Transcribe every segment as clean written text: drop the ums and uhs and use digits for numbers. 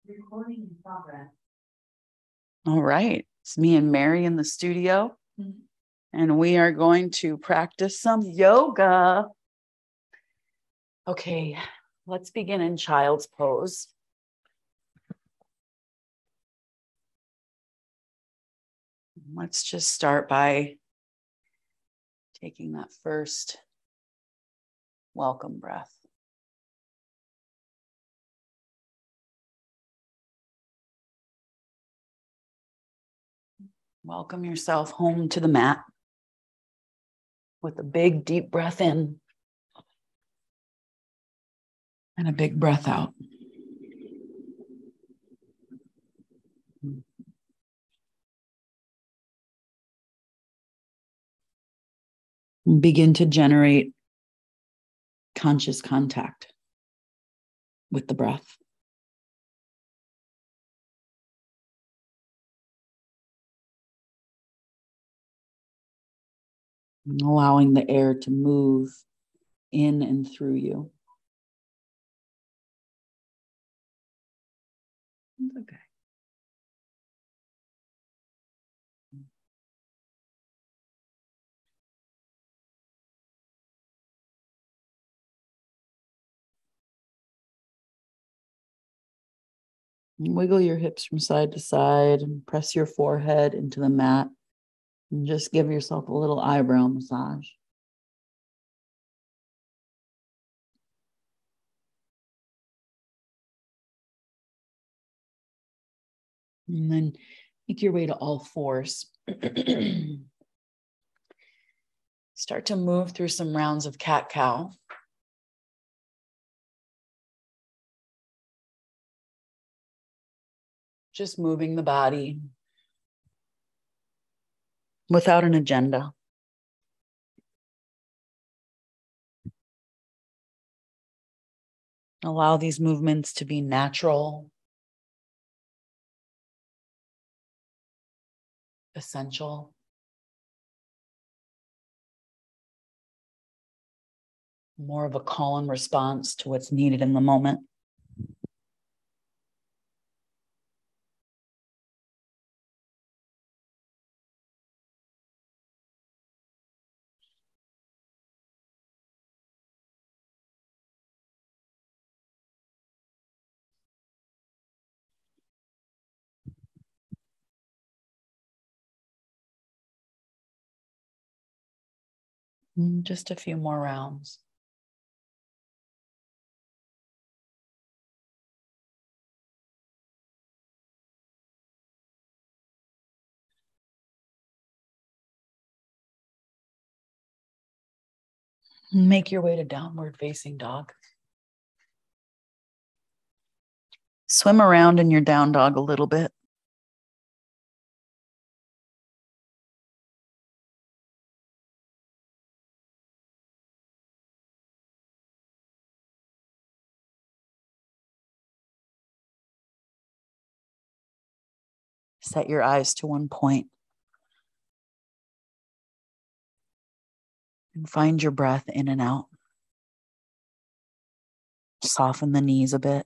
Recording in progress. All right, it's me and Mary in the studio, and we are going to practice some yoga. Okay, let's begin in child's pose. Let's just start by taking that first welcome breath. Welcome yourself home to the mat with a big, deep breath in and a big breath out. And begin to generate conscious contact with the breath. And allowing the air to move in and through you. It's okay. And wiggle your hips from side to side and press your forehead into the mat. And just give yourself a little eyebrow massage. And then make your way to all fours. Start to move through some rounds of cat-cow. Just moving the body without an agenda. Allow these movements to be natural, essential. More of a call and response to what's needed in the moment. Just a few more rounds. Make your way to downward facing dog. Swim around in your down dog a little bit. Set your eyes to one point. And find your breath in and out. Soften the knees a bit.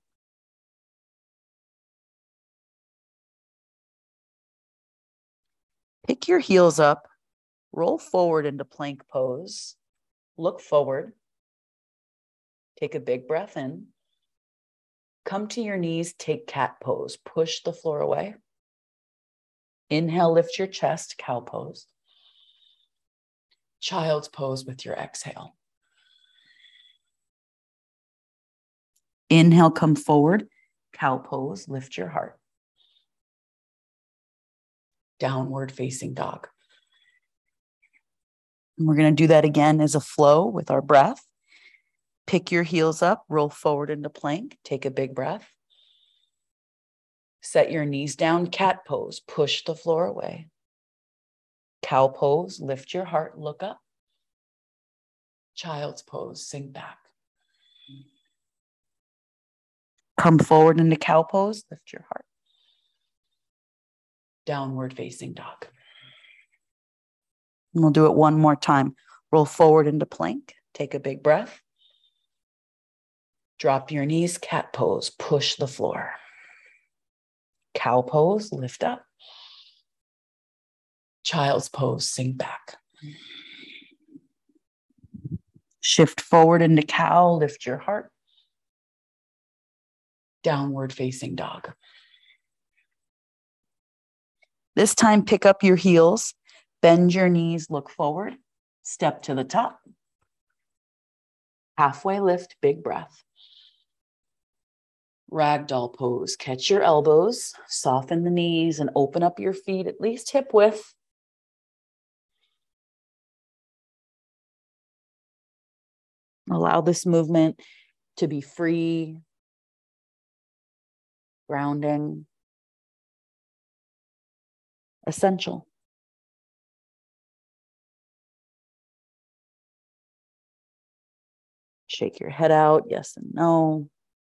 Pick your heels up. Roll forward into plank pose. Look forward. Take a big breath in. Come to your knees, take cat pose. Push the floor away. Inhale, lift your chest, cow pose. Child's pose with your exhale. Inhale, come forward, cow pose, lift your heart. Downward facing dog. And we're going to do that again as a flow with our breath. Pick your heels up, roll forward into plank, take a big breath. Set your knees down, cat pose, push the floor away. Cow pose, lift your heart, look up. Child's pose, sink back. Come forward into cow pose, lift your heart. Downward facing dog. And we'll do it one more time. Roll forward into plank, take a big breath. Drop your knees, cat pose, push the floor. Cow pose, lift up. Child's pose, sink back. Shift forward into cow, lift your heart. Downward facing dog. This time, pick up your heels, bend your knees, look forward, step to the top. Halfway lift, big breath. Ragdoll pose, catch your elbows, soften the knees, and open up your feet at least hip width. Allow this movement to be free, grounding, essential. Shake your head out, yes and no.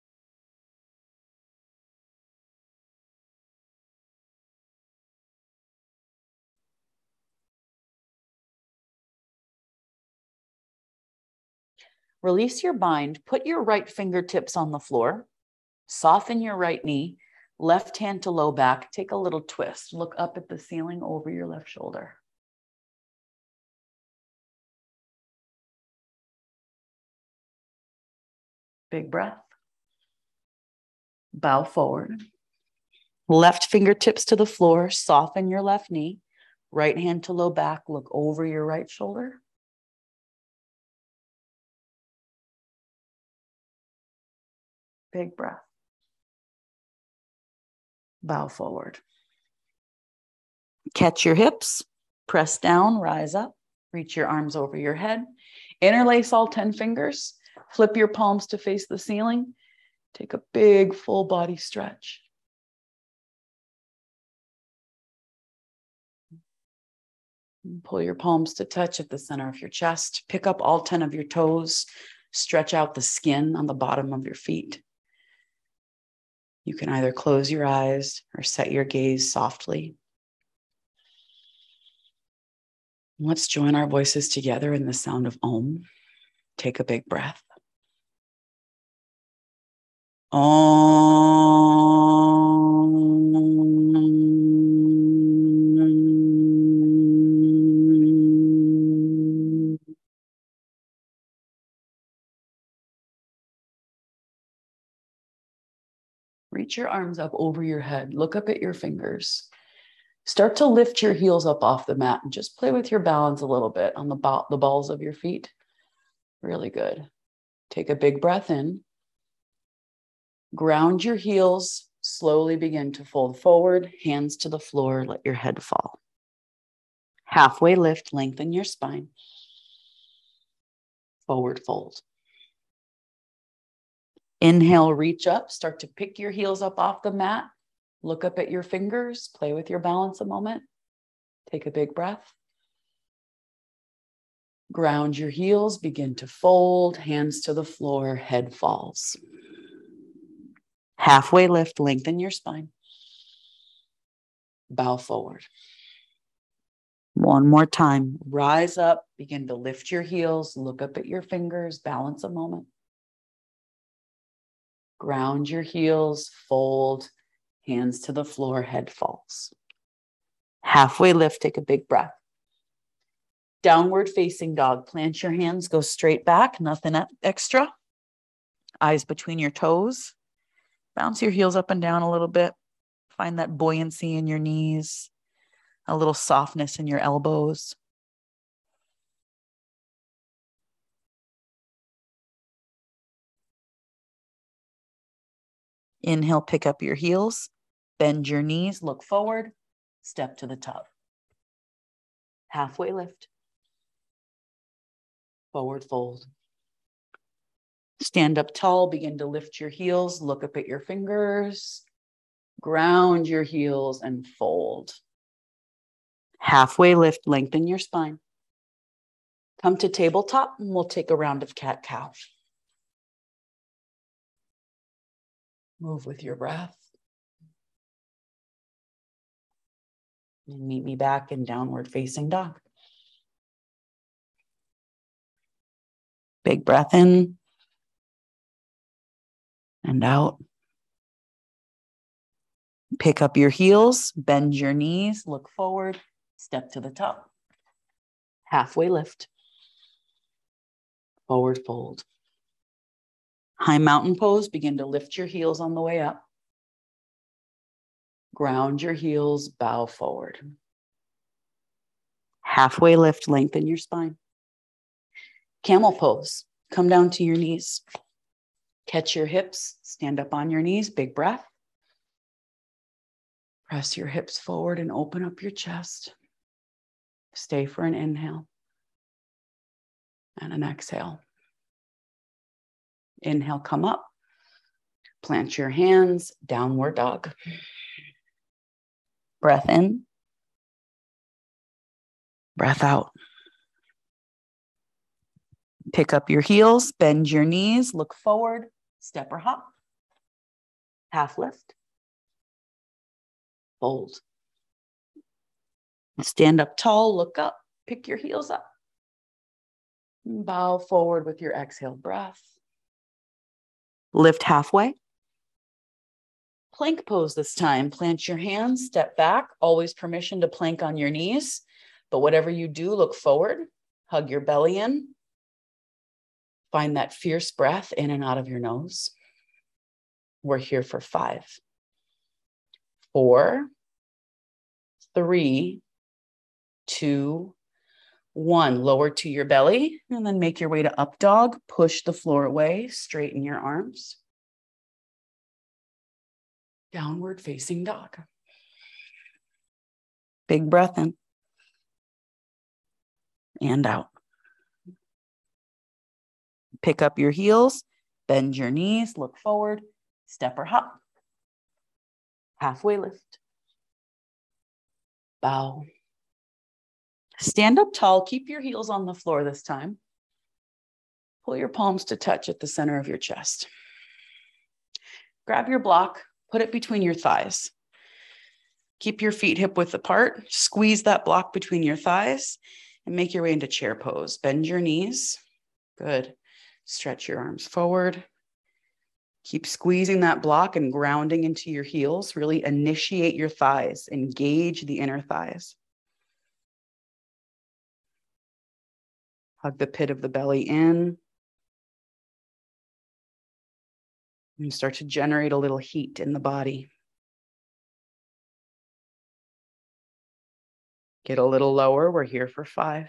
Release your bind, put your right fingertips on the floor, soften your right knee, left hand to low back, take a little twist, look up at the ceiling over your left shoulder. Big breath. Bow forward. Left fingertips to the floor, soften your left knee, right hand to low back, look over your right shoulder. Big breath. Bow forward. Catch your hips, press down, rise up, reach your arms over your head, interlace all 10 fingers, flip your palms to face the ceiling, take a big full body stretch. Pull your palms to touch at the center of your chest, pick up all 10 of your toes, stretch out the skin on the bottom of your feet. You can either close your eyes or set your gaze softly. Let's join our voices together in the sound of Om. Take a big breath. Om. Reach your arms up over your head. Look up at your fingers. Start to lift your heels up off the mat and just play with your balance a little bit on the balls of your feet. Really good. Take a big breath in. Ground your heels. Slowly begin to fold forward, hands to the floor. Let your head fall. Halfway lift, lengthen your spine. Forward fold. Inhale, reach up, start to pick your heels up off the mat. Look up at your fingers, play with your balance a moment. Take a big breath. Ground your heels, begin to fold, hands to the floor, head falls. Halfway lift, lengthen your spine. Bow forward. One more time, rise up, begin to lift your heels, look up at your fingers, balance a moment. Ground your heels, fold, hands to the floor, head falls. Halfway lift, take a big breath. Downward facing dog, plant your hands, go straight back, nothing extra. Eyes between your toes. Bounce your heels up and down a little bit. Find that buoyancy in your knees, a little softness in your elbows. Inhale, pick up your heels, bend your knees, look forward, step to the top. Halfway lift. Forward fold. Stand up tall, begin to lift your heels, look up at your fingers, ground your heels and fold. Halfway lift, lengthen your spine. Come to tabletop and we'll take a round of cat-cow. Move with your breath. And meet me back in downward facing dog. Big breath in and out. Pick up your heels, bend your knees, look forward, step to the top. Halfway lift. Forward fold. High mountain pose, begin to lift your heels on the way up. Ground your heels, bow forward. Halfway lift, lengthen your spine. Camel pose, come down to your knees. Catch your hips, stand up on your knees, big breath. Press your hips forward and open up your chest. Stay for an inhale and an exhale. Inhale, come up. Plant your hands, downward dog. Breath in. Breath out. Pick up your heels, bend your knees, look forward, step or hop. Half lift. Fold. Stand up tall, look up, pick your heels up. Bow forward with your exhale breath. Lift halfway. Plank pose this time. Plant your hands, step back, always permission to plank on your knees. But whatever you do, look forward, hug your belly in. Find that fierce breath in and out of your nose. We're here for 5, 4, 3, 2, 1. Lower to your belly and then make your way to up dog. Push the floor away, straighten your arms. Downward facing dog. Big breath in and out. Pick up your heels, bend your knees, look forward, step or hop. Halfway lift. Bow. Stand up tall, keep your heels on the floor this time. Pull your palms to touch at the center of your chest. Grab your block, put it between your thighs. Keep your feet hip width apart, squeeze that block between your thighs and make your way into chair pose. Bend your knees. Good. Stretch your arms forward. Keep squeezing that block and grounding into your heels. Really initiate your thighs. Engage the inner thighs. Hug the pit of the belly in. And start to generate a little heat in the body. Get a little lower. We're here for 5,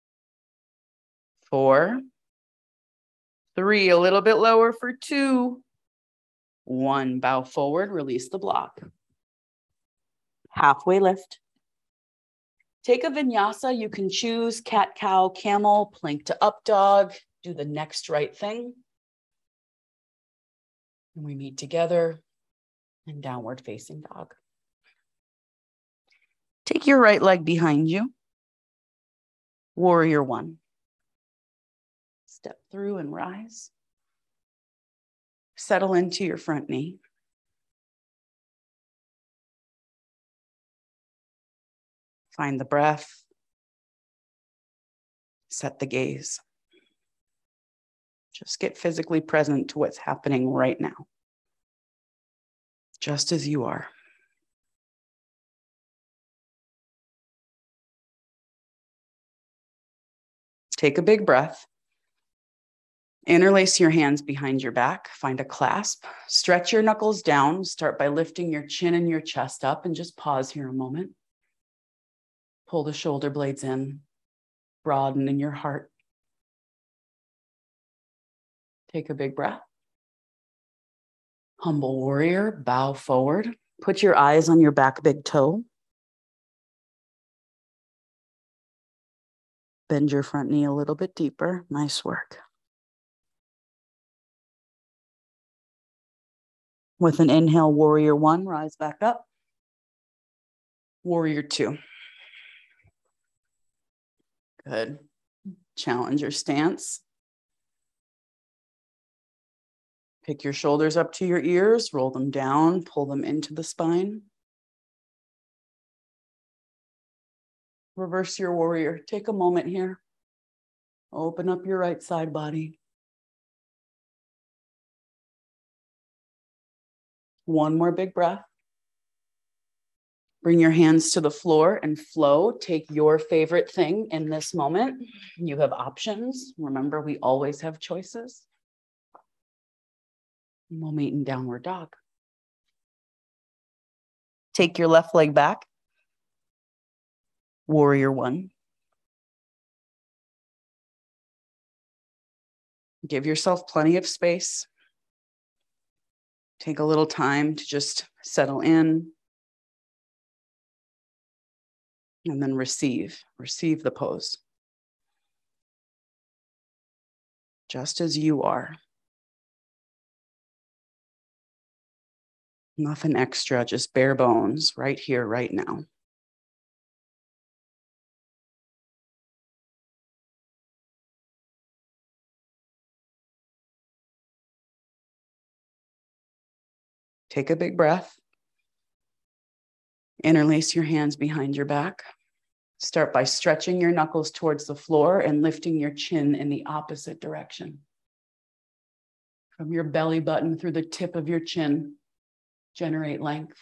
4, 3, a little bit lower for 2, 1. Bow forward, release the block. Halfway lift. Take a vinyasa. You can choose cat, cow, camel, plank to up dog. Do the next right thing. And we meet together in downward facing dog. Take your right leg behind you. Warrior 1. Step through and rise. Settle into your front knee. Find the breath. Set the gaze. Just get physically present to what's happening right now. Just as you are. Take a big breath. Interlace your hands behind your back. Find a clasp. Stretch your knuckles down. Start by lifting your chin and your chest up and just pause here a moment. Pull the shoulder blades in. Broaden in your heart. Take a big breath. Humble warrior, bow forward. Put your eyes on your back big toe. Bend your front knee a little bit deeper. Nice work. With an inhale, warrior 1, rise back up. Warrior 2. Good. Challenge your stance. Pick your shoulders up to your ears, roll them down, pull them into the spine. Reverse your warrior. Take a moment here. Open up your right side body. One more big breath. Bring your hands to the floor and flow. Take your favorite thing in this moment. You have options. Remember, we always have choices. We'll meet in downward dog. Take your left leg back. Warrior one. Give yourself plenty of space. Take a little time to just settle in. And then receive the pose. Just as you are. Nothing extra, just bare bones right here, right now. Take a big breath. Interlace your hands behind your back. Start by stretching your knuckles towards the floor and lifting your chin in the opposite direction. From your belly button through the tip of your chin, generate length.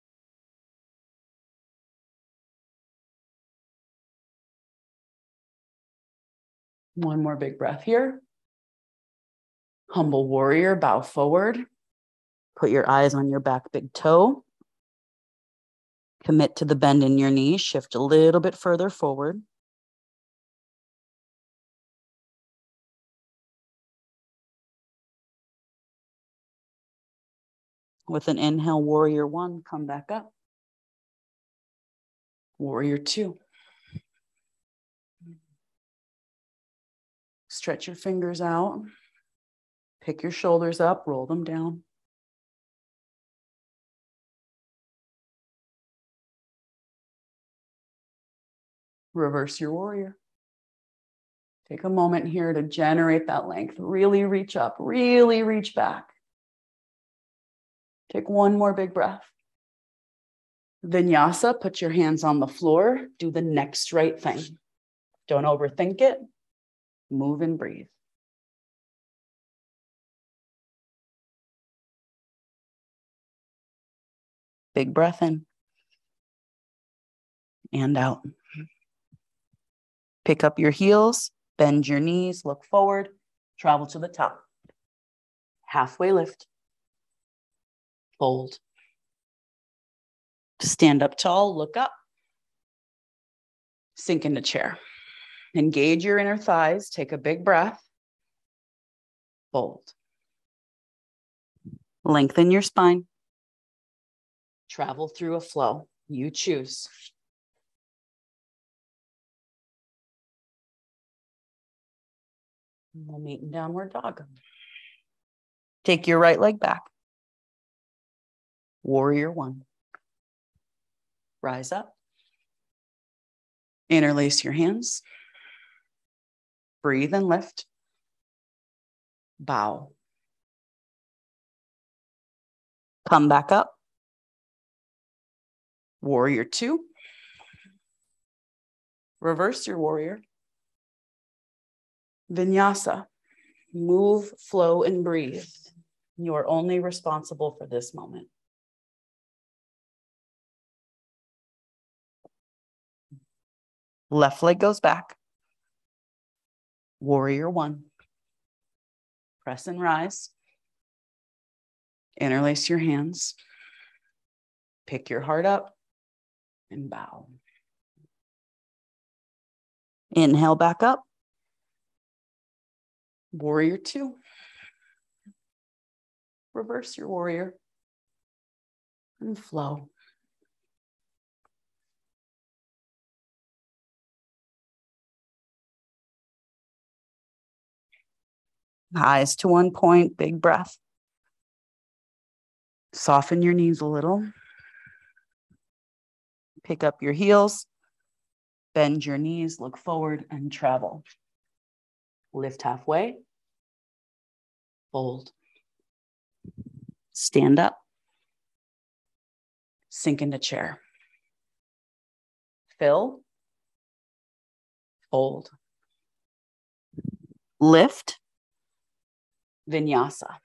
One more big breath here. Humble warrior, bow forward. Put your eyes on your back big toe. Commit to the bend in your knee. Shift a little bit further forward. With an inhale, warrior one, come back up. Warrior two. Stretch your fingers out. Pick your shoulders up, roll them down. Reverse your warrior. Take a moment here to generate that length. Really reach up, really reach back. Take one more big breath. Vinyasa, put your hands on the floor. Do the next right thing. Don't overthink it. Move and breathe. Big breath in and out. Pick up your heels, bend your knees, look forward, travel to the top. Halfway lift. Fold. Stand up tall, look up. Sink into chair. Engage your inner thighs, take a big breath. Fold. Lengthen your spine. Travel through a flow. You choose. We'll meet in downward dog. Take your right leg back. Warrior one. Rise up. Interlace your hands. Breathe and lift. Bow. Come back up. Warrior two. Reverse your warrior. Vinyasa. Move, flow, and breathe. You are only responsible for this moment. Left leg goes back. Warrior one. Press and rise. Interlace your hands. Pick your heart up and bow. Inhale back up. Warrior two. Reverse your warrior and flow. Eyes to one point, big breath. Soften your knees a little. Pick up your heels. Bend your knees, look forward and travel. Lift halfway. Fold. Stand up. Sink into chair. Fill. Fold. Lift. Vinyasa.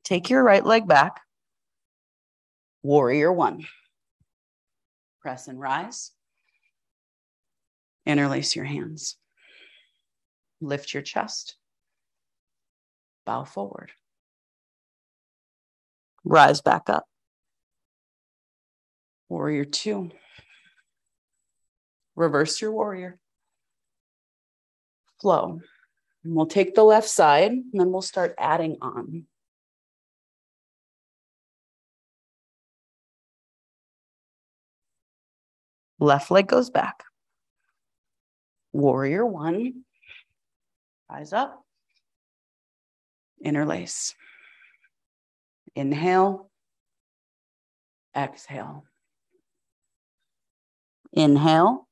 Take your right leg back. Warrior one. Press and rise. Interlace your hands. Lift your chest. Bow forward. Rise back up. Warrior two. Reverse your warrior. Flow. And we'll take the left side and then we'll start adding on. Left leg goes back. Warrior one. Rise up. Interlace. Inhale. Exhale. Inhale.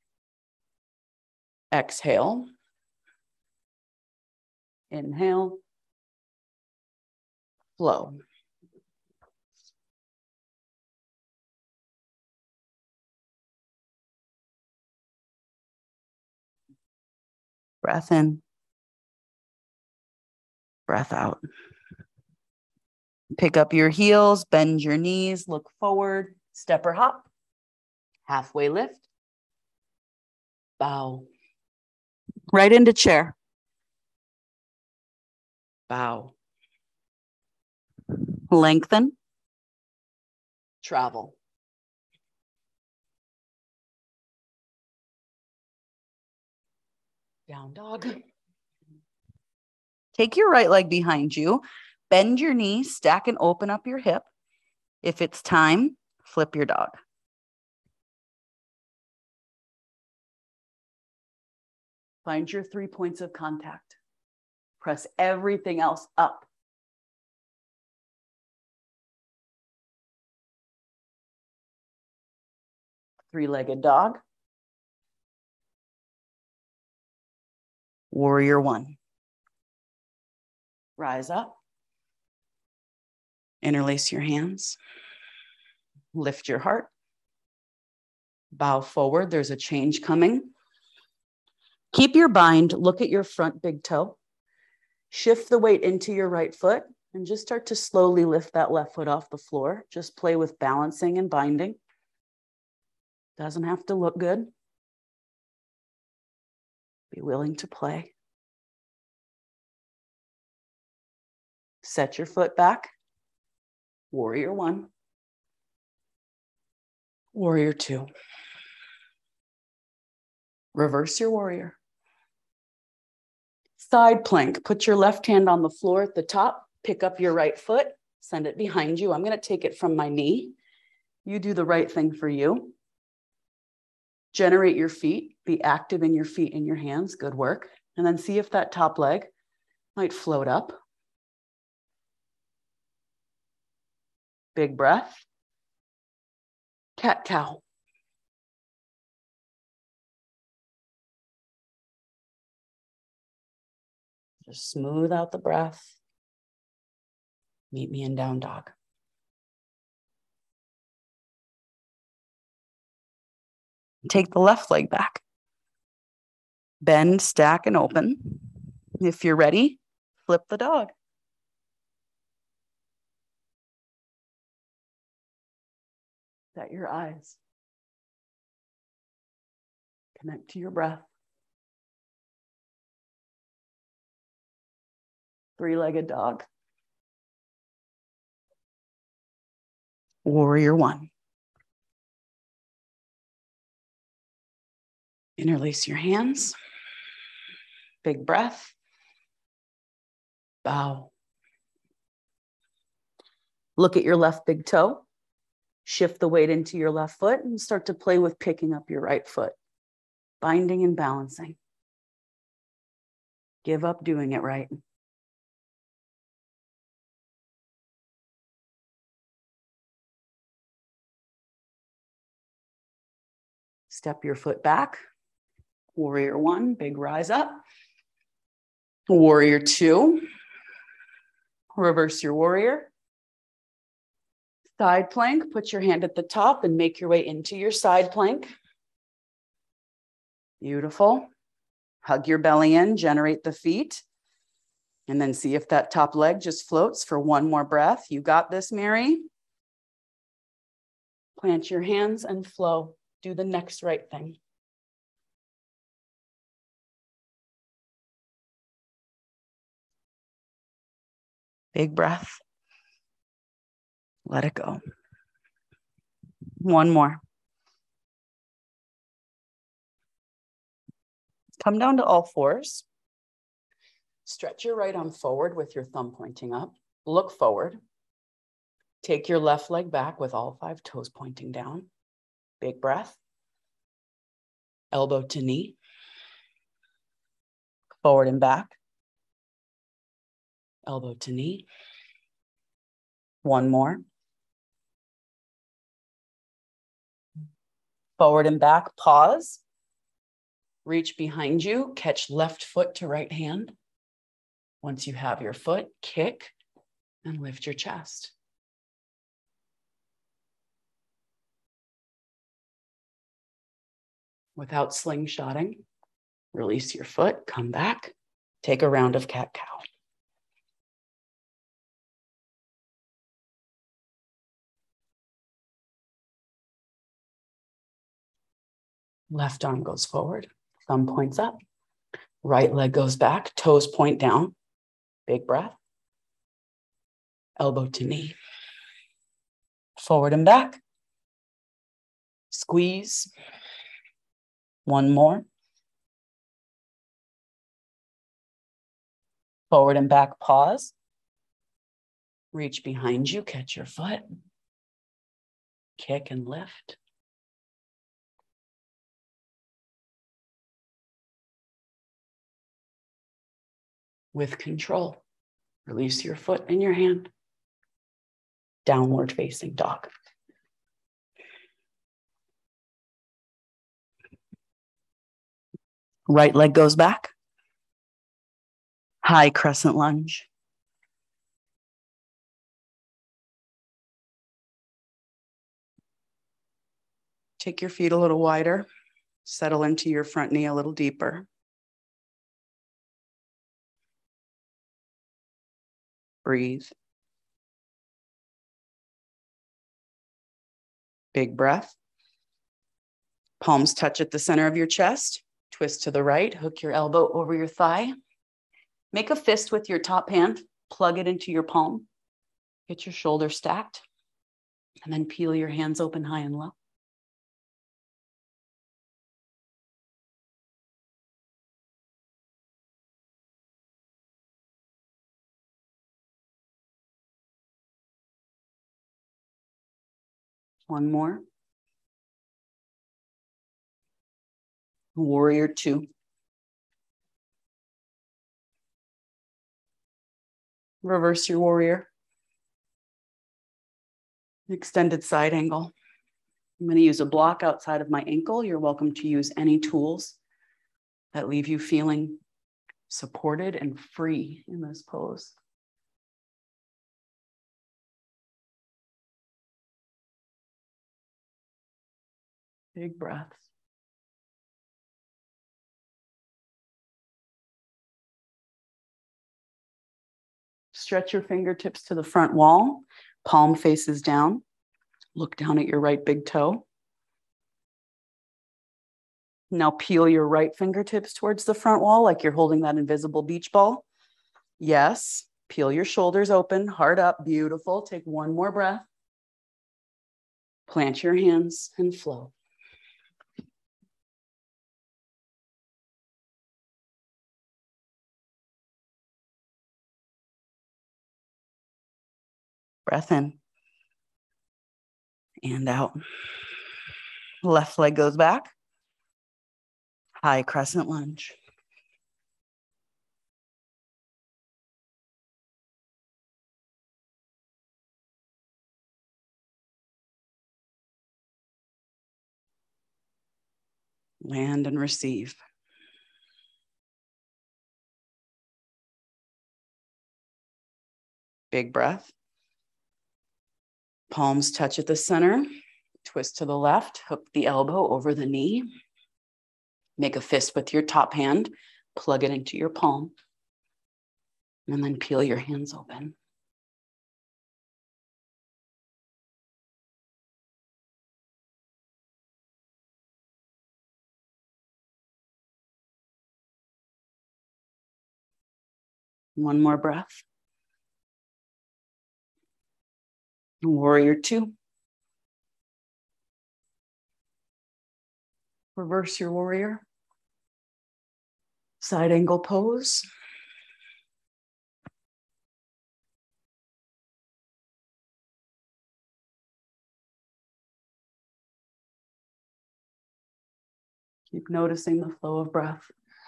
Exhale. Inhale. Flow. Breath in. Breath out. Pick up your heels, bend your knees, look forward, step or hop. Halfway lift. Bow. Right into chair. Bow. Lengthen. Travel. Down dog. Take your right leg behind you. Bend your knee, stack and open up your hip. If it's time, flip your dog. Find your 3 points of contact. Press everything else up. Three-legged dog. Warrior one. Rise up. Interlace your hands. Lift your heart. Bow forward. There's a change coming. Keep your bind. Look at your front big toe. Shift the weight into your right foot and just start to slowly lift that left foot off the floor. Just play with balancing and binding. Doesn't have to look good. Be willing to play. Set your foot back. Warrior one. Warrior two. Reverse your warrior. Side plank. Put your left hand on the floor at the top. Pick up your right foot. Send it behind you. I'm going to take it from my knee. You do the right thing for you. Generate your feet. Be active in your feet and your hands. Good work. And then see if that top leg might float up. Big breath. Cat-cow. Just smooth out the breath. Meet me in down dog. Take the left leg back. Bend, stack, and open. If you're ready, flip the dog. Set your eyes. Connect to your breath. Three-legged dog. Warrior one. Interlace your hands. Big breath. Bow. Look at your left big toe. Shift the weight into your left foot and start to play with picking up your right foot. Binding and balancing. Give up doing it right. Step your foot back. Warrior one, big rise up. Warrior two. Reverse your warrior. Side plank, put your hand at the top and make your way into your side plank. Beautiful. Hug your belly in, generate the feet. And then see if that top leg just floats for one more breath. You got this, Mary. Plant your hands and flow. Do the next right thing. Big breath. Let it go. One more. Come down to all fours. Stretch your right arm forward with your thumb pointing up. Look forward. Take your left leg back with all 5 toes pointing down. Big breath. Elbow to knee. Forward and back. Elbow to knee. One more. Forward and back, pause. Reach behind you, catch left foot to right hand. Once you have your foot, kick and lift your chest. Without slingshotting, release your foot, come back, take a round of cat-cow. Left arm goes forward, thumb points up. Right leg goes back, toes point down. Big breath. Elbow to knee. Forward and back. Squeeze. One more. Forward and back, pause. Reach behind you, catch your foot. Kick and lift. With control, release your foot and your hand. Downward facing dog. Right leg goes back. High crescent lunge. Take your feet a little wider. Settle into your front knee a little deeper. Breathe. Big breath. Palms touch at the center of your chest. Twist to the right, hook your elbow over your thigh. Make a fist with your top hand, plug it into your palm. Get your shoulders stacked, and then peel your hands open high and low. One more. Warrior 2. Reverse your warrior. Extended side angle. I'm going to use a block outside of my ankle. You're welcome to use any tools that leave you feeling supported and free in this pose. Big breaths. Stretch your fingertips to the front wall. Palm faces down. Look down at your right big toe. Now peel your right fingertips towards the front wall like you're holding that invisible beach ball. Yes. Peel your shoulders open, heart up. Beautiful. Take one more breath. Plant your hands and flow. Breath in and out. Left leg goes back. High crescent lunge. Land and receive. Big breath. Palms touch at the center. Twist to the left, hook the elbow over the knee. Make a fist with your top hand. Plug it into your palm. And then peel your hands open. One more breath. Warrior two. Reverse your warrior. Side angle pose. Keep noticing the flow of breath.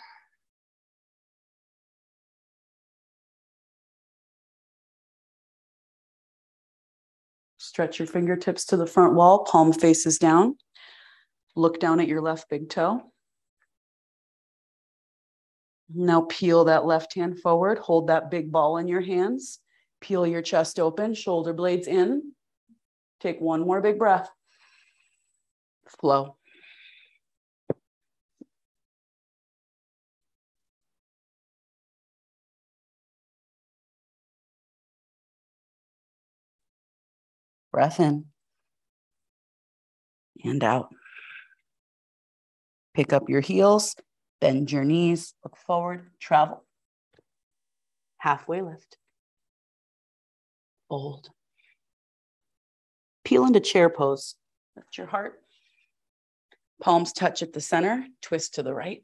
Stretch your fingertips to the front wall, palm faces down. Look down at your left big toe. Now peel that left hand forward. Hold that big ball in your hands. Peel your chest open, shoulder blades in. Take one more big breath. Flow. Breath in and out. Pick up your heels, bend your knees, look forward, travel. Halfway lift. Fold. Peel into chair pose. Lift your heart. Palms touch at the center, twist to the right.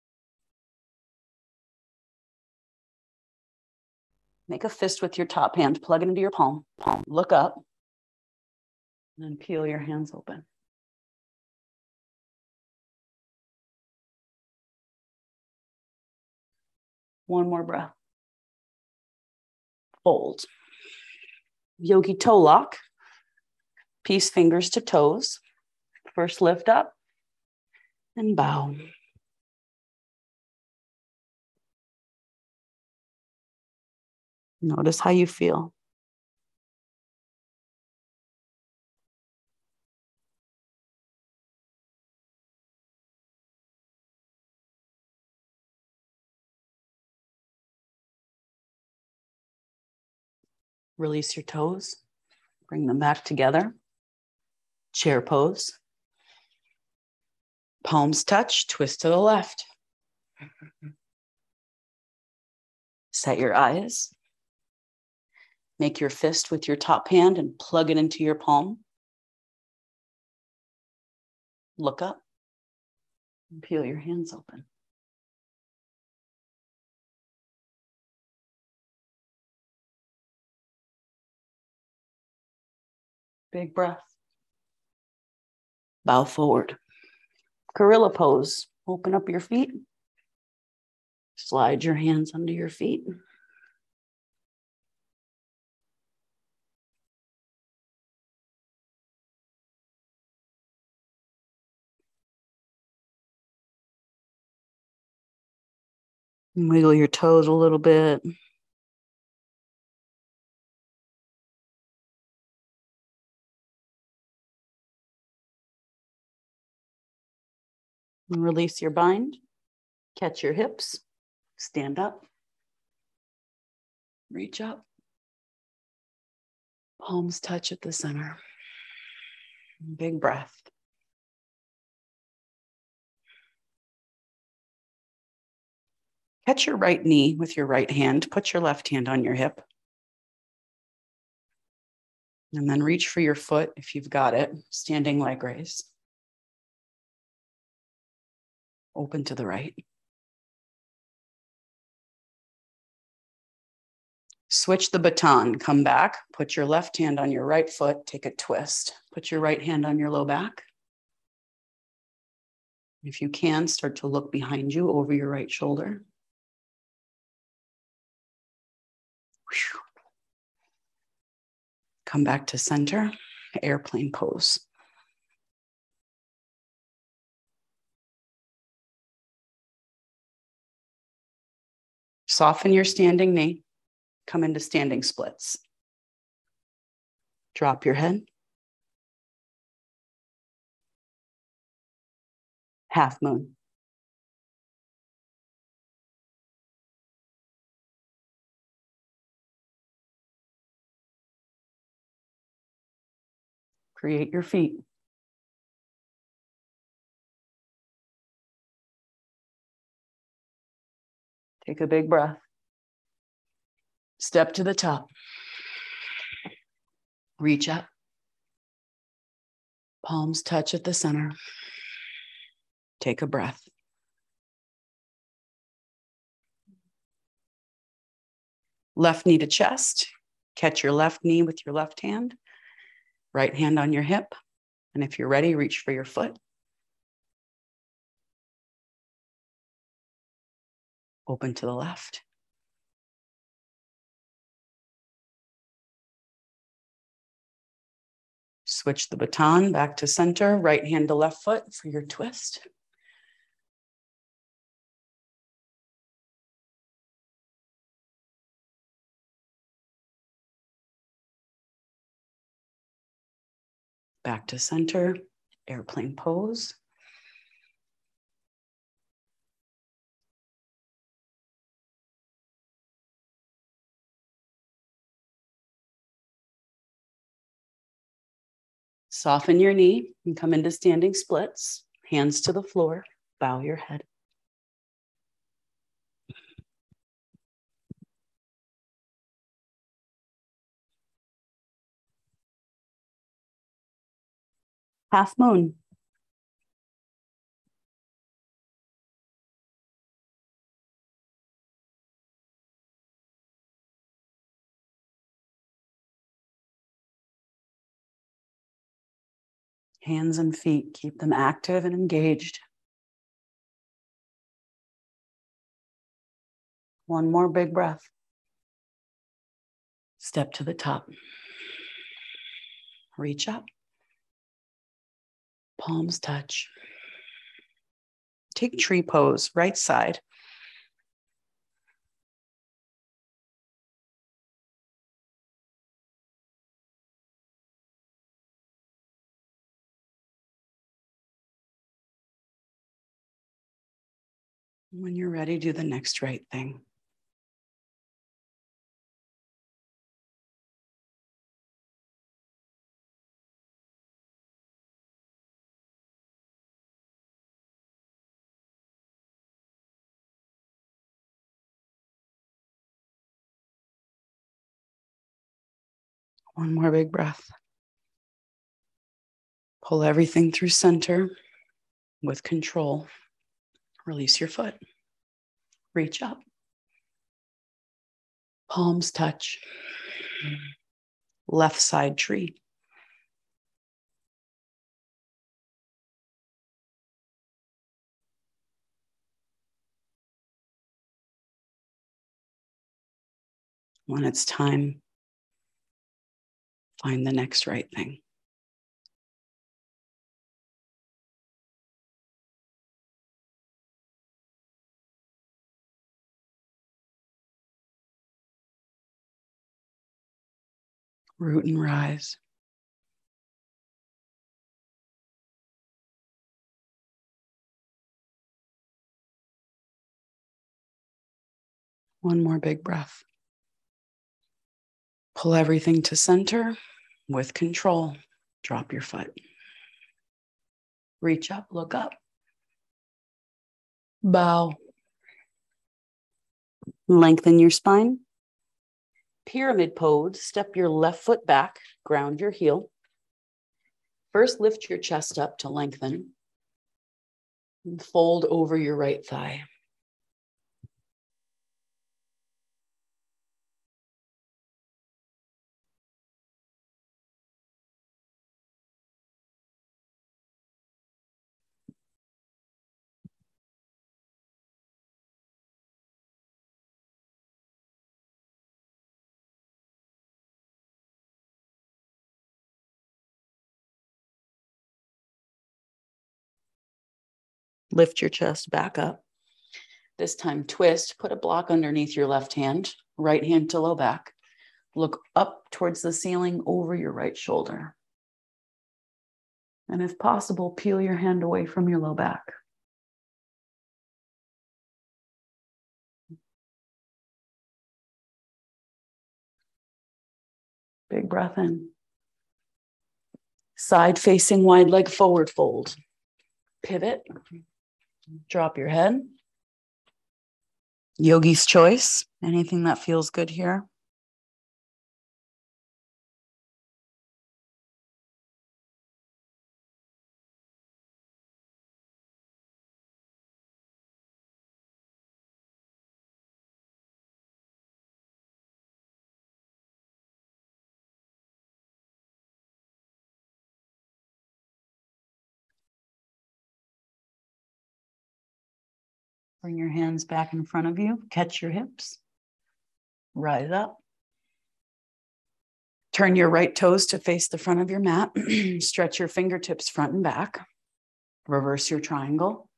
Make a fist with your top hand, plug it into your palm. Look up, and then peel your hands open. One more breath. Fold. Yogi toe lock. Peace fingers to toes. First lift up and bow. Notice how you feel. Release your toes. Bring them back together. Chair pose. Palms touch, twist to the left. Set your eyes. Make your fist with your top hand and plug it into your palm. Look up and peel your hands open. Big breath. Bow forward. Gorilla pose. Open up your feet. Slide your hands under your feet. Wiggle your toes a little bit. And release your bind. Catch your hips. Stand up. Reach up. Palms touch at the center. Big breath. Catch your right knee with your right hand. Put your left hand on your hip. And then reach for your foot if you've got it. Standing leg raise. Open to the right. Switch the baton. Come back. Put your left hand on your right foot. Take a twist. Put your right hand on your low back. If you can, start to look behind you over your right shoulder. Come back to center, airplane pose. Soften your standing knee. Come into standing splits. Drop your head. Half moon. Create your feet. Take a big breath. Step to the top. Reach up. Palms touch at the center. Take a breath. Left knee to chest. Catch your left knee with your left hand. Right hand on your hip. And if you're ready, reach for your foot. Open to the left. Switch the baton back to center, right hand to left foot for your twist. Back to center, airplane pose. Soften your knee and come into standing splits. Hands to the floor, bow your head. Half moon. Hands and feet, keep them active and engaged. One more big breath. Step to the top. Reach up. Palms touch. Take tree pose, right side. When you're ready, do the next right thing. One more big breath. Pull everything through center with control. Release your foot. Reach up. Palms touch. Left side tree. When it's time, find the next right thing. Root and rise. One more big breath. Pull everything to center with control. Drop your foot. Reach up, look up. Bow. Lengthen your spine. Pyramid pose. Step your left foot back. Ground your heel. First, lift your chest up to lengthen. And fold over your right thigh. Lift your chest back up. This time, twist. Put a block underneath your left hand. Right hand to low back. Look up towards the ceiling over your right shoulder. And if possible, peel your hand away from your low back. Big breath in. Side facing wide leg forward fold. Pivot. Drop your head. Yogi's choice. Anything that feels good here. Bring your hands back in front of you. Catch your hips. Rise up. Turn your right toes to face the front of your mat. Stretch your fingertips front and back. Reverse your triangle.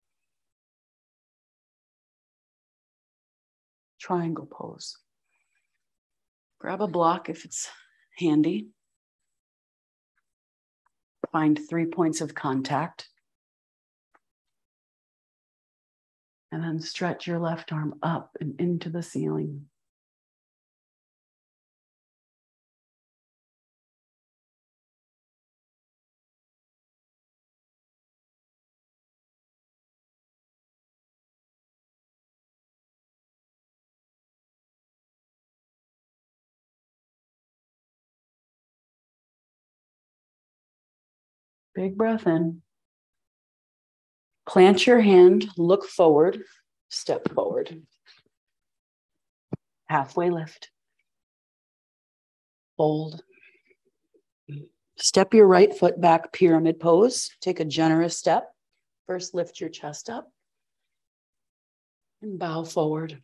Triangle pose. Grab a block if it's handy. Find 3 points of contact. And then stretch your left arm up and into the ceiling. Big breath in. Plant your hand, look forward, step forward. Halfway lift. Fold. Step your right foot back, pyramid pose. Take a generous step. First, lift your chest up and bow forward.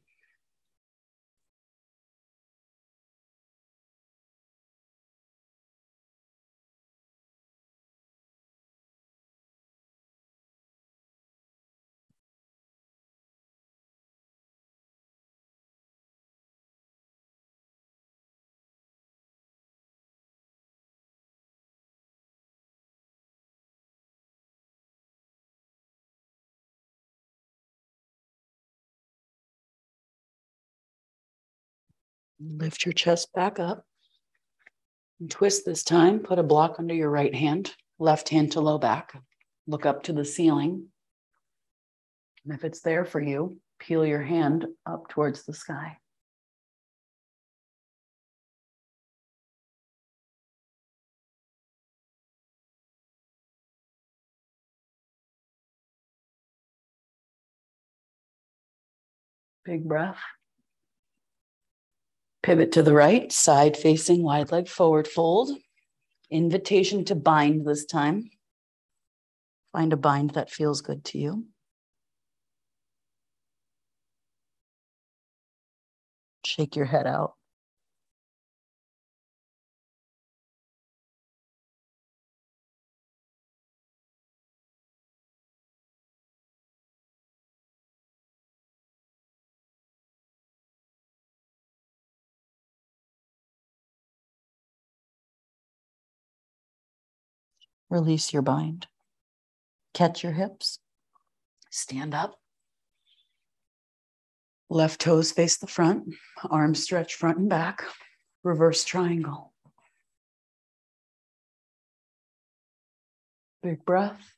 Lift your chest back up. And twist this time. Put a block under your right hand. Left hand to low back. Look up to the ceiling. And if it's there for you, peel your hand up towards the sky. Big breath. Pivot to the right, side facing, wide leg forward fold. Invitation to bind this time. Find a bind that feels good to you. Shake your head out. Release your bind. Catch your hips. Stand up. Left toes face the front. Arms stretch front and back. Reverse triangle. Big breath.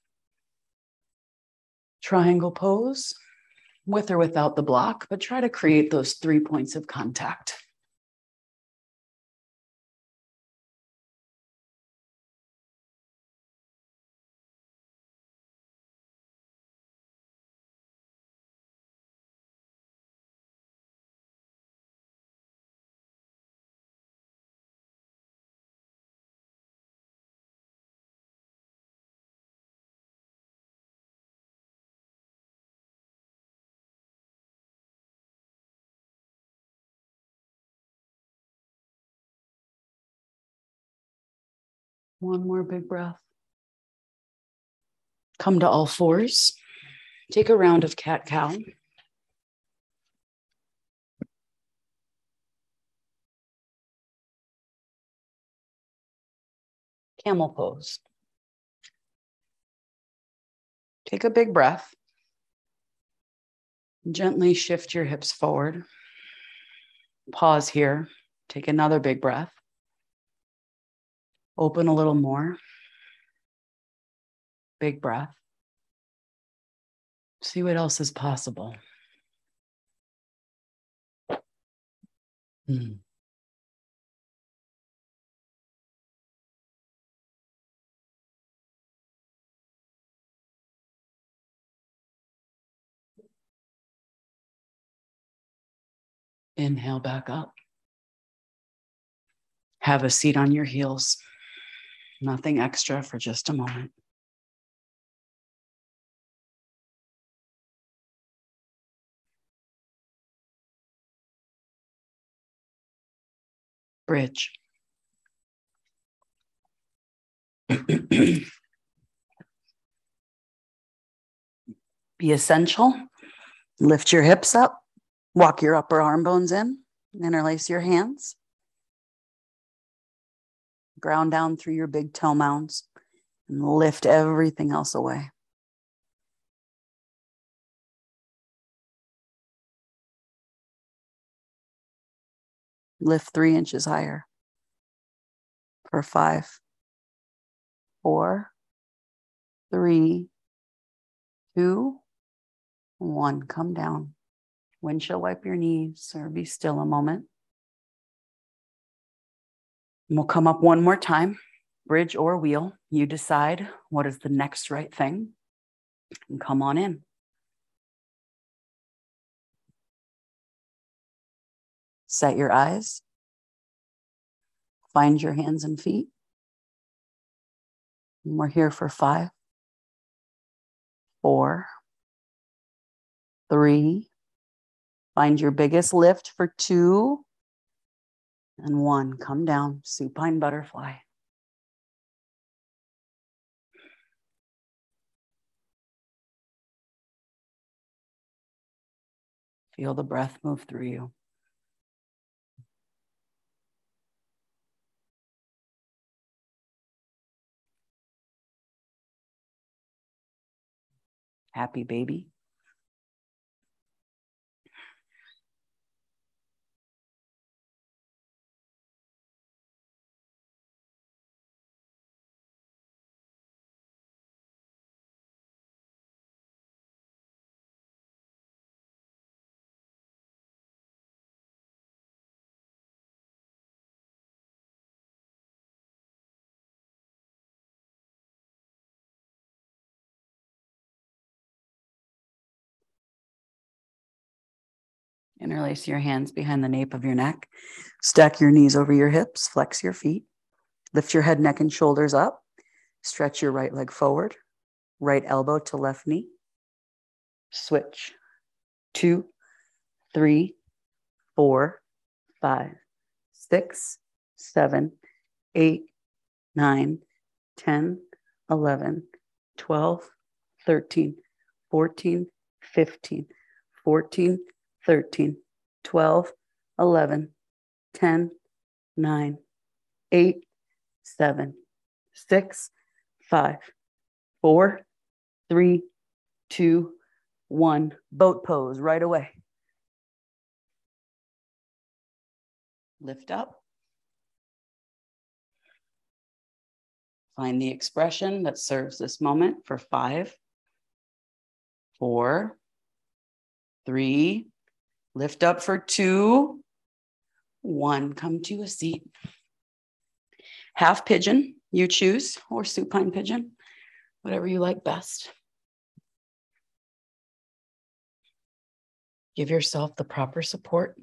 Triangle pose. With or without the block, but try to create those 3 points of contact. One more big breath. Come to all fours. Take a round of cat-cow. Camel pose. Take a big breath. Gently shift your hips forward. Pause here. Take another big breath. Open a little more. Big breath. See what else is possible. Inhale back up. Have a seat on your heels. Nothing extra for just a moment. Bridge. Be essential. Lift your hips up. Walk your upper arm bones in. Interlace your hands. Ground down through your big toe mounds and lift everything else away. Lift 3 inches higher. For 5, 4, 3, 2, 1. Come down. Windshield wipe your knees or be still a moment. And we'll come up one more time. Bridge or wheel. You decide what is the next right thing. And come on in. Set your eyes. Find your hands and feet. And we're here for 5, 4, 3. Find your biggest lift for 2 and 1. Come down, supine butterfly. Feel the breath move through you. Happy baby. Interlace your hands behind the nape of your neck. Stack your knees over your hips. Flex your feet. Lift your head, neck, and shoulders up. Stretch your right leg forward. Right elbow to left knee. Switch. 2, 3, 4, 5, 6, 7, 8, 9, 10, 11, 12, 13, 14, 15, 14, 13, 12, 11, 10, 9, 8, 7, 6, 5, 4, 3, 2, 1. Boat pose right away. Lift up. Find the expression that serves this moment for 5, 4, 3, lift up for 2, 1. Come to a seat. Half pigeon, you choose, or supine pigeon, whatever you like best. Give yourself the proper support.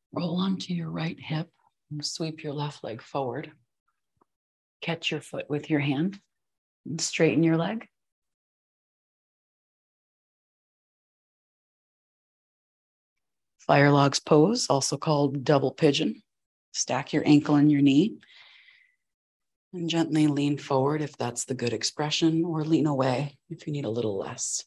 Roll onto your right hip and sweep your left leg forward. Catch your foot with your hand and straighten your leg. Fire logs pose, also called double pigeon. Stack your ankle and your knee and gently lean forward if that's the good expression, or lean away if you need a little less.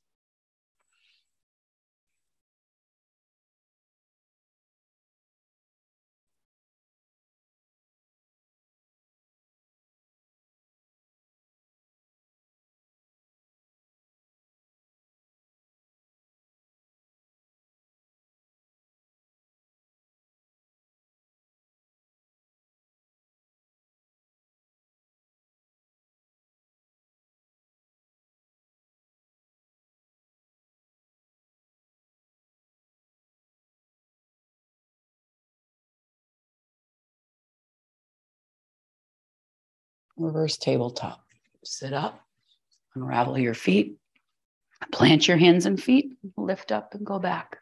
Reverse tabletop. Sit up, unravel your feet, plant your hands and feet, lift up and go back.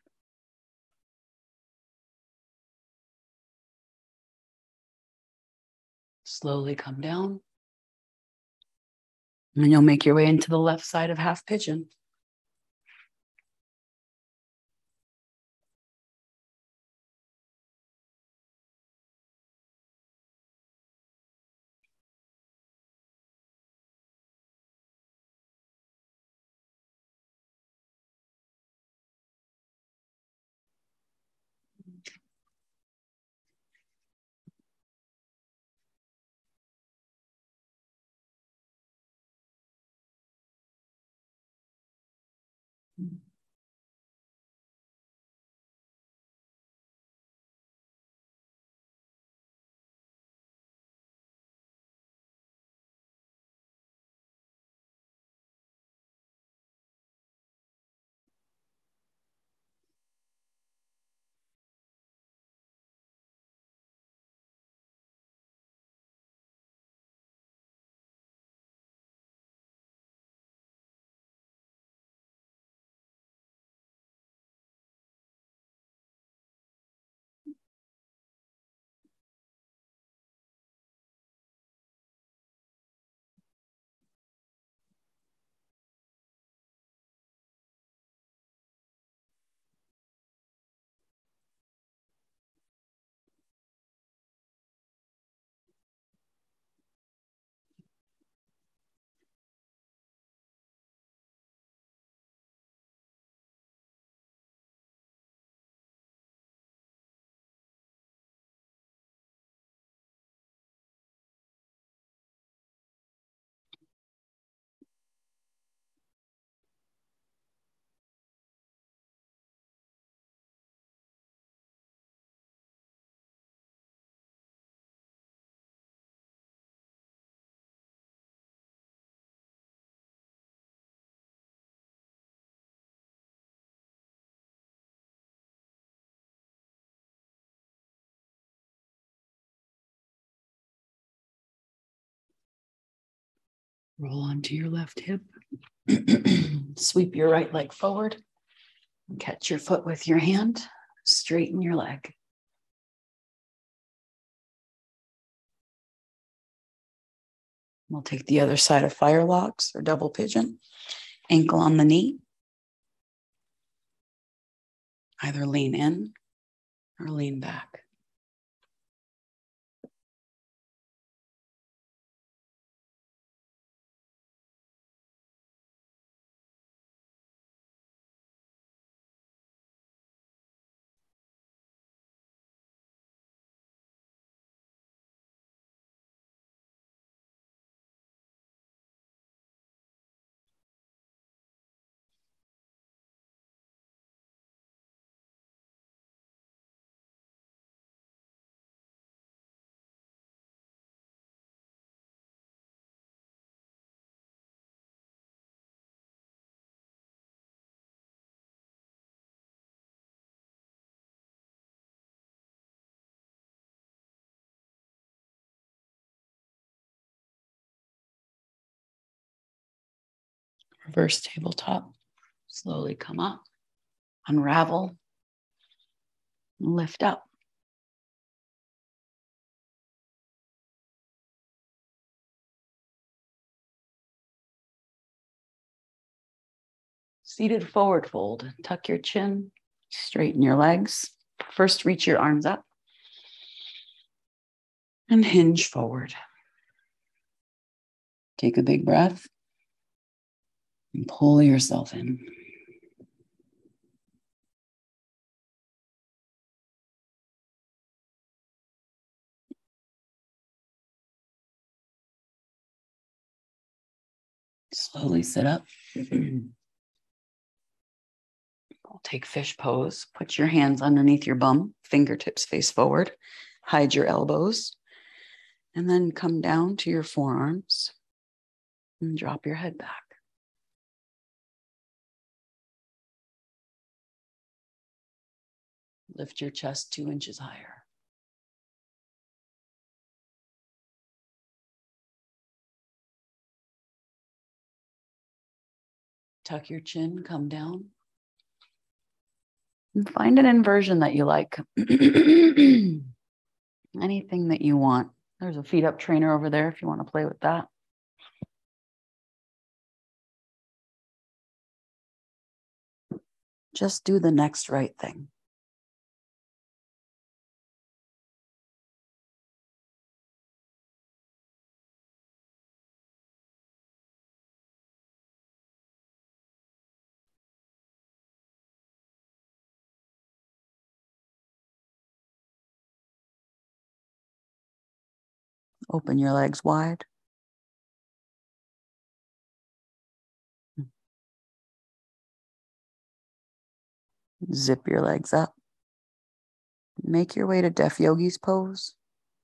Slowly come down. And you'll make your way into the left side of half pigeon. Roll onto your left hip. Sweep your right leg forward. Catch your foot with your hand. Straighten your leg. We'll take the other side of fire logs or double pigeon. Ankle on the knee. Either lean in or lean back. Reverse tabletop. Slowly come up, unravel, lift up. Seated forward fold. Tuck your chin, straighten your legs. First, reach your arms up and hinge forward. Take a big breath and pull yourself in. Slowly sit up. Take fish pose. Put your hands underneath your bum, fingertips face forward. Hide your elbows. And then come down to your forearms and drop your head back. Lift your chest 2 inches higher. Tuck your chin, come down. And find an inversion that you like. Anything that you want. There's a feet up trainer over there if you want to play with that. Just do the next right thing. Open your legs wide. Zip your legs up. Make your way to Deaf Yogi's pose.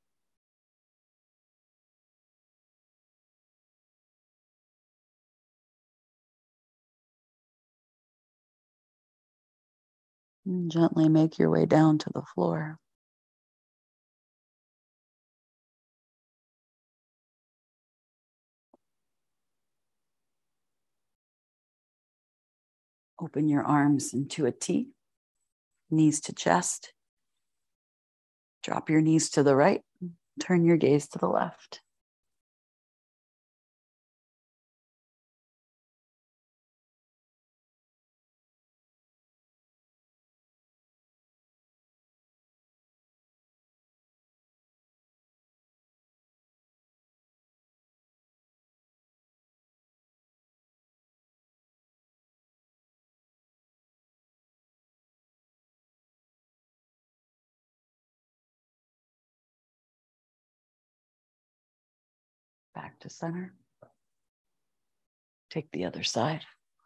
And gently make your way down to the floor. Open your arms into a T, knees to chest. Drop your knees to the right. Turn your gaze to the left. Back to center. Take the other side.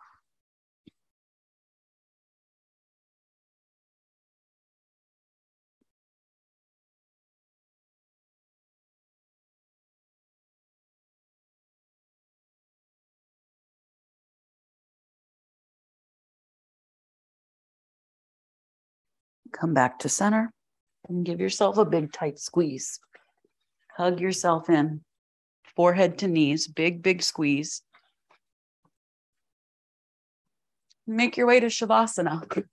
Come back to center and give yourself a big tight squeeze. Hug yourself in, forehead to knees, big, big squeeze. Make your way to Shavasana.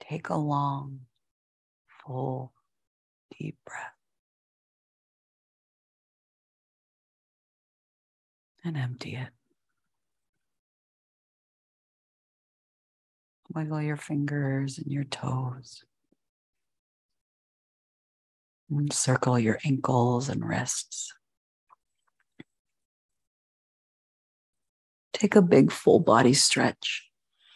Take a long, full, deep breath. And empty it. Wiggle your fingers and your toes. And circle your ankles and wrists. Take a big full body stretch.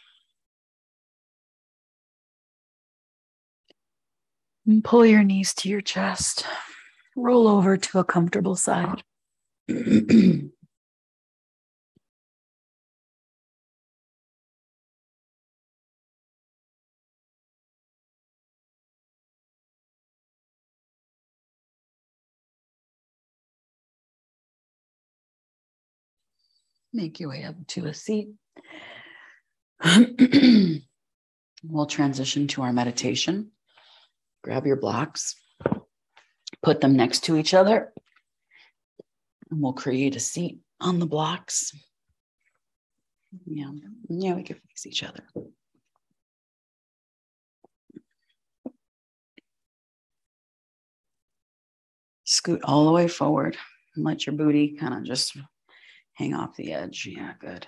And pull your knees to your chest. Roll over to a comfortable side. Make your way up to a seat. We'll transition to our meditation. Grab your blocks, put them next to each other, and we'll create a seat on the blocks. Yeah, we can face each other. Scoot all the way forward and let your booty kind of just hang off the edge. Yeah, good.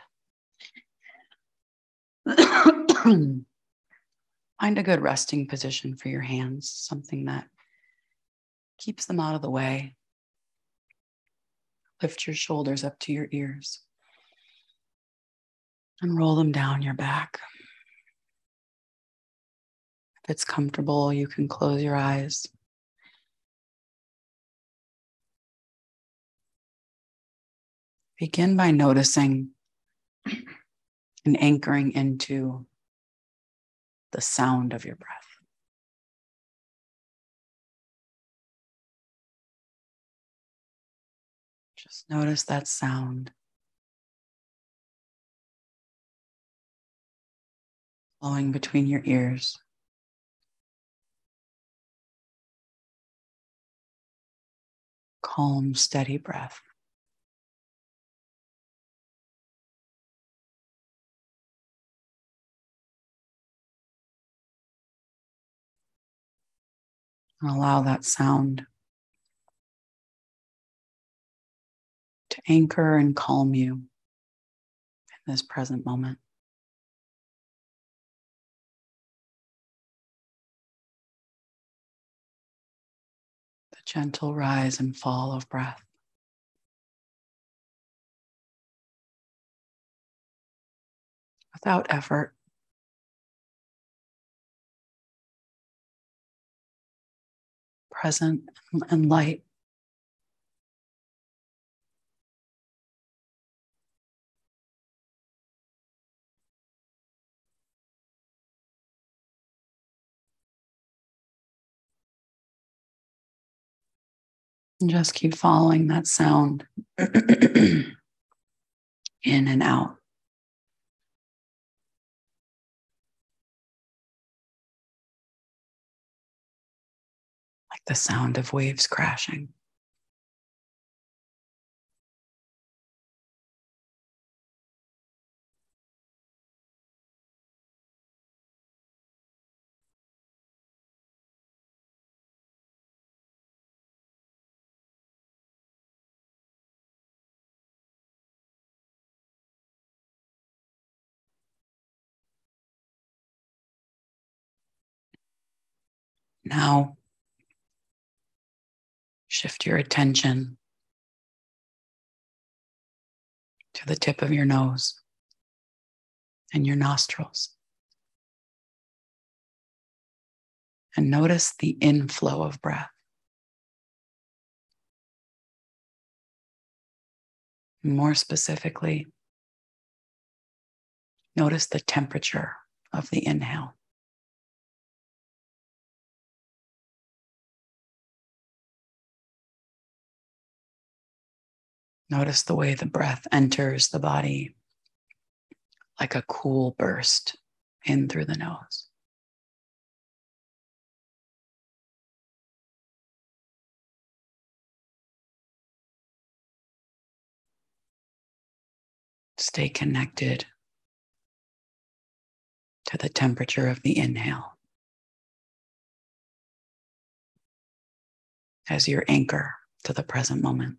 Find a good resting position for your hands, something that keeps them out of the way. Lift your shoulders up to your ears and roll them down your back. If it's comfortable, you can close your eyes. Begin by noticing and anchoring into the sound of your breath. Just notice that sound flowing between your ears. Calm, steady breath. And allow that sound to anchor and calm you in this present moment. The gentle rise and fall of breath. Without effort. Present and light. And just keep following that sound in and out. Like the sound of waves crashing. Now, shift your attention to the tip of your nose and your nostrils. And notice the inflow of breath. More specifically, notice the temperature of the inhale. Notice the way the breath enters the body like a cool burst in through the nose. Stay connected to the temperature of the inhale. as your anchor to the present moment.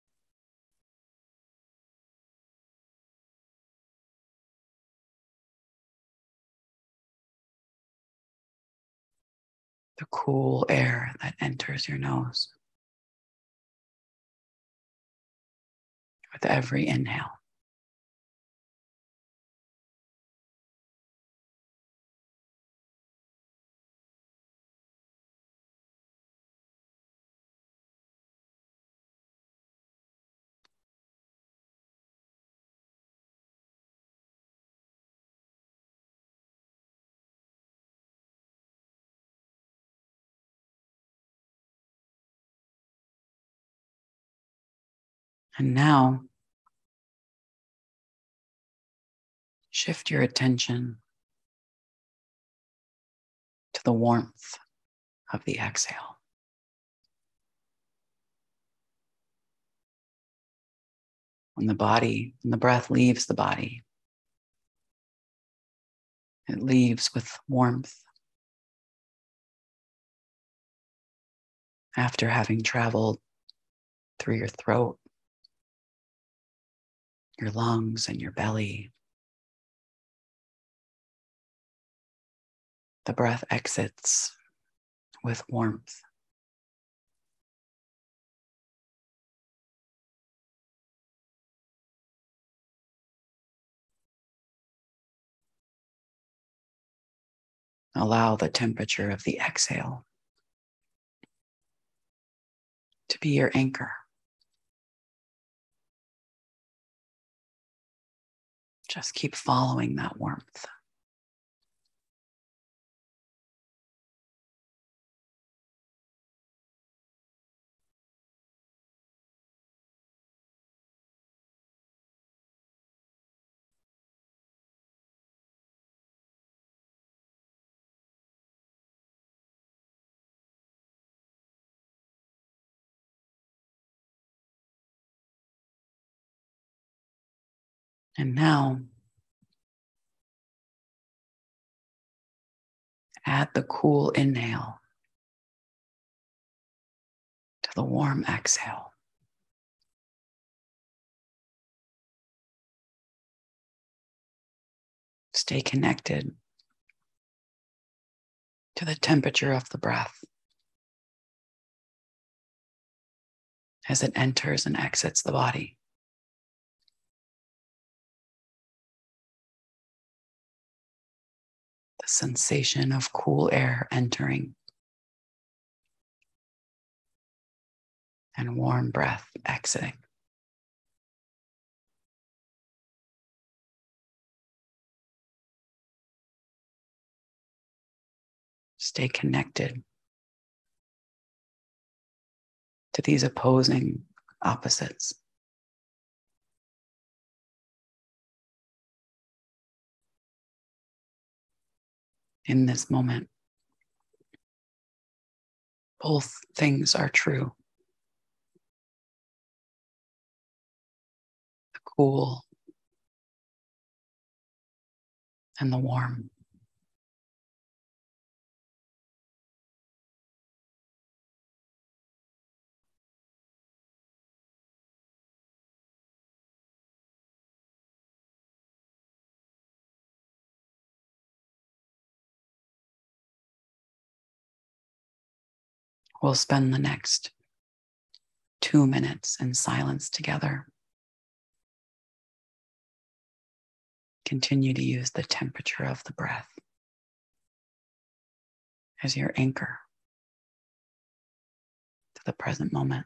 The cool air that enters your nose with every inhale. And now, shift your attention to the warmth of the exhale. When the breath leaves the body, it leaves with warmth after having traveled through your throat, your lungs, and your belly. The breath exits with warmth. Allow the temperature of the exhale to be your anchor. Just keep following that warmth. And now, add the cool inhale to the warm exhale. Stay connected to the temperature of the breath as it enters and exits the body. The sensation of cool air entering and warm breath exiting. Stay connected to these opposing opposites. In this moment, both things are true. The cool and the warm. We'll spend the next 2 minutes in silence together. Continue to use the temperature of the breath as your anchor to the present moment.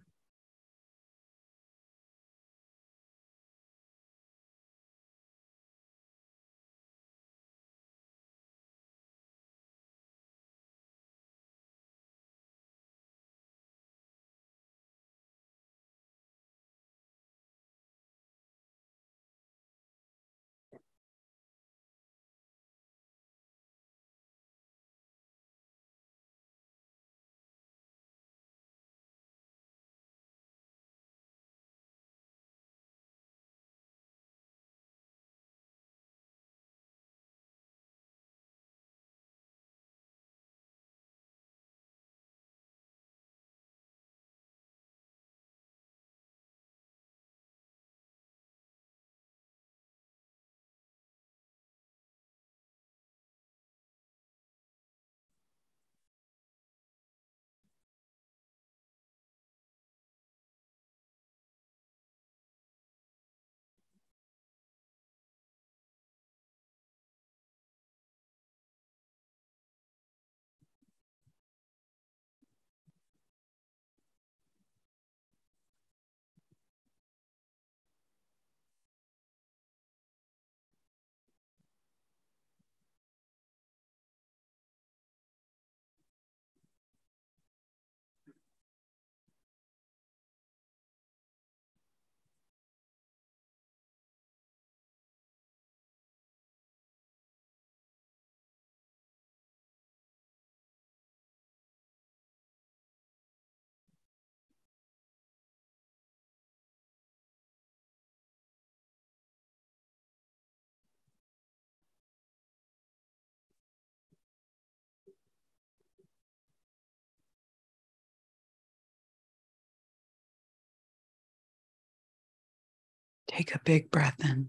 Take a big breath in.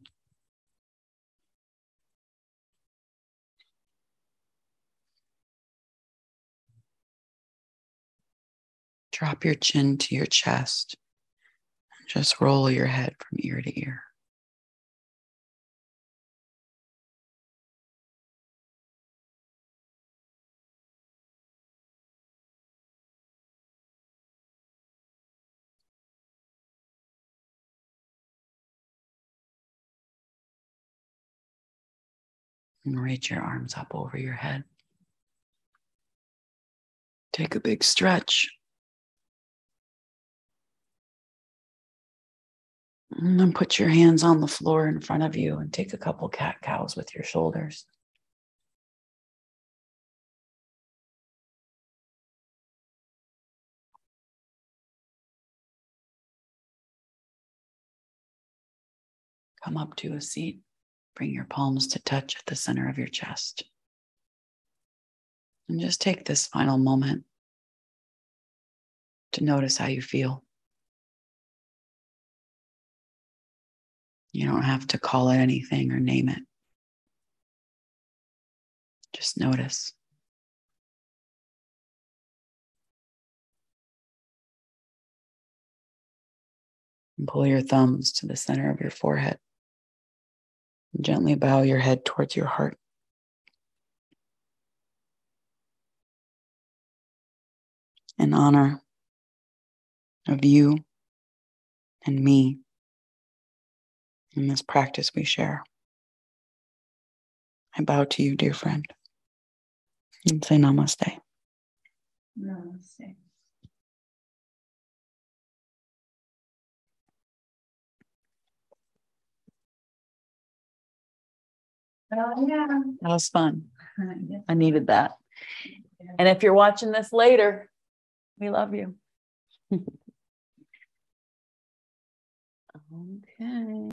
Drop your chin to your chest and just roll your head from ear to ear. And reach your arms up over your head. Take a big stretch. And then put your hands on the floor in front of you and take a couple cat cows with your shoulders. Come up to a seat. Bring your palms to touch at the center of your chest. And just take this final moment to notice how you feel. You don't have to call it anything or name it. Just notice. And pull your thumbs to the center of your forehead. And gently bow your head towards your heart. In honor of you and me in this practice we share, I bow to you, dear friend, and say namaste. Namaste. Oh, yeah. That was fun. Yes. I needed that. And if you're watching this later, we love you. Okay.